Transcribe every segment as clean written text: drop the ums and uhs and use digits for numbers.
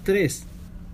3.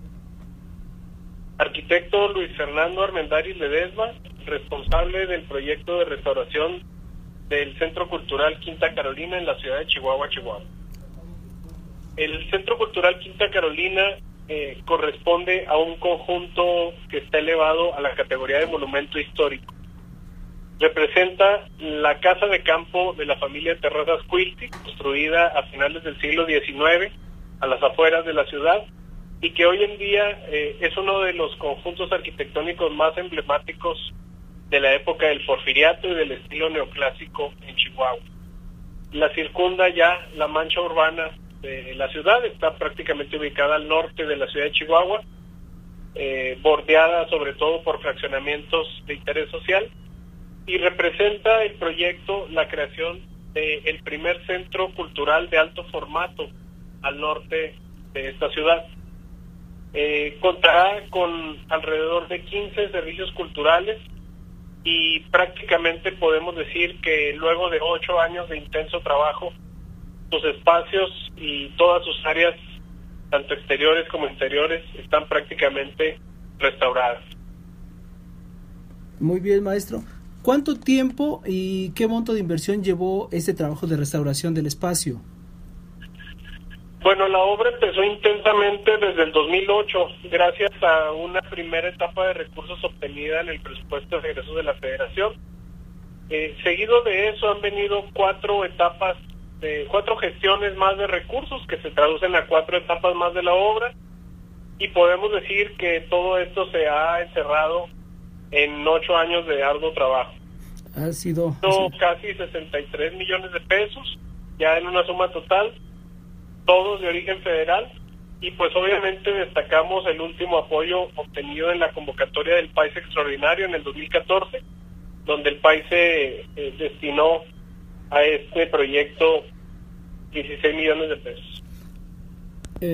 Arquitecto Luis Fernando Armendáriz Ledesma, responsable del proyecto de restauración del Centro Cultural Quinta Carolina en la ciudad de Chihuahua, Chihuahua. El Centro Cultural Quinta Carolina corresponde a un conjunto que está elevado a la categoría de monumento histórico. Representa la casa de campo de la familia Terrazas Quilty, construida a finales del siglo XIX a las afueras de la ciudad, y que hoy en día es uno de los conjuntos arquitectónicos más emblemáticos de la época del Porfiriato y del estilo neoclásico en Chihuahua. La circunda ya la mancha urbana de la ciudad, está prácticamente ubicada al norte de la ciudad de Chihuahua, bordeada sobre todo por fraccionamientos de interés social, y representa el proyecto la creación del primer centro cultural de alto formato al norte de esta ciudad. Contará con alrededor de 15 servicios culturales y prácticamente podemos decir que luego de 8 años de intenso trabajo, sus espacios y todas sus áreas, tanto exteriores como interiores, están prácticamente restauradas. Muy bien, maestro. ¿Cuánto tiempo y qué monto de inversión llevó este trabajo de restauración del espacio? Bueno, la obra empezó intensamente desde el 2008, gracias a una primera etapa de recursos obtenida en el presupuesto de egresos de la Federación. Seguido de eso han venido 4 gestiones más de recursos que se traducen a 4 etapas más de la obra, y podemos decir que todo esto se ha encerrado en 8 años de arduo trabajo. Ha sido casi 63 millones de pesos, ya en una suma total, todos de origen federal, y pues obviamente destacamos el último apoyo obtenido en la convocatoria del PAIS Extraordinario en el 2014, donde el PAIS se destinó a este proyecto 16 millones de pesos.